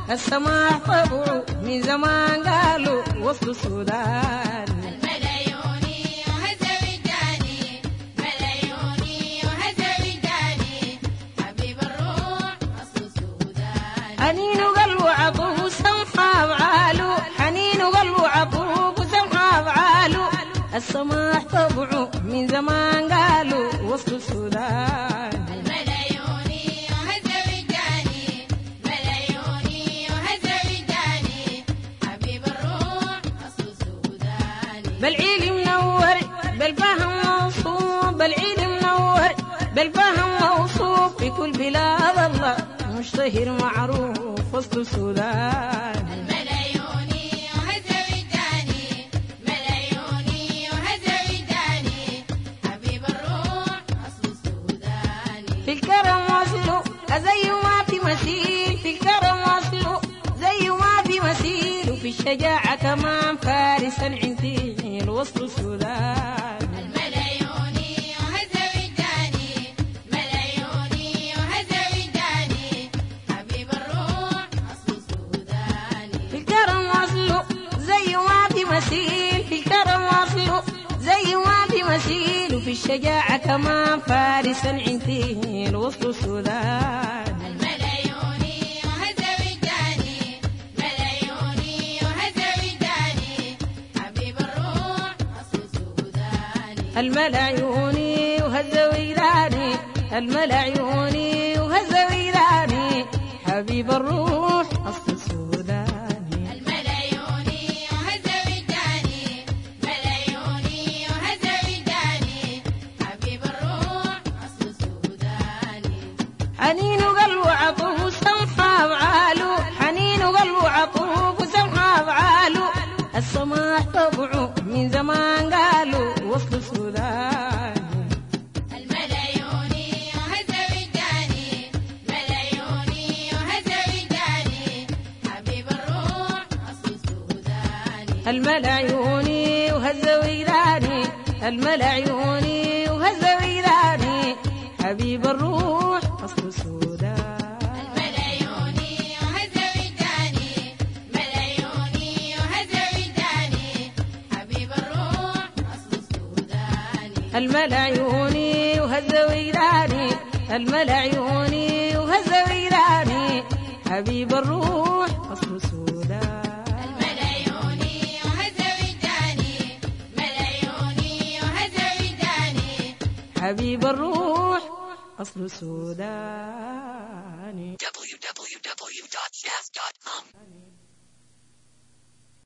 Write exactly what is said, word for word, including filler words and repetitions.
السماح طبعه من زمان قالوا وسط السودان. الملايوني وهزا وجداني، ملايوني وهزا وجداني، حبيب الروح أصل السودان. حنين قلبه عطوه سمحة بعاله، حنين قلبه عطوه سمحة بعاله، السماح طبعه من زمان قالوا وسط السودان. الملايوني وهزا وجداني، ملايوني وهزا وجداني، حبيب الروح أصل السودان. بالعيد منور بالفهم موصوف، بالعيد منور بالفهم موصوف، في كل بلاد الله مشتهر معروف وسط السودان. الملايوني وهزا وجداني، ملايوني وهزا وجداني، حبيب الروح أصل السودان. في الكرم وصله زي ما في مثيل، في الكرم وصله زي ما في مثيل، وفي الشجاعة كمان فارسا عنتيل وسط السودان. الملايوني وهزا وجداني، ملايوني وهزا وجداني، حبيب الروح أصل السودان. في الكرم وصله زي ما في مثيل، في الكرم وصله زي ما في مثيل، وفي الشجاعة كمان فارسا عنتيل وسط السودان. الملايوني وهزا وجداني، ملايوني وهزا وجداني، حبيب الروح أصل السودان. الملايوني وهزا ويداني، الملايوني وهزا ويداني، حبيب الروح أصل السوداني. الملايوني وهزا وجداني، ملايوني وهزا وجداني، حبيب الروح أصل السودان. حنين قلبه عطوه سمحة بعاله، حنين قلبه عطوه سمحة بعاله، السماح طبعه من زمان قالوا وسط السودان. الملايوني وهزا وجداني، ملايوني وهزا وجداني، حبيب الروح أصل السودان. الملايوني وهزا ويداني، الملايوني وهزا ويداني، حبيب الروح أصل السودان. الملايوني وهزا وجداني، ملايوني وهزا وجداني، حبيب الروح أصل السودان. الملايوني وهزا ويداني، الملايوني وهزا ويداني، حبيب الروح أصل السودان. الملايوني وهزا وجداني، ملايوني وهزا وجداني، حبيب الروح أصل السودان. w w w dot jazz dot com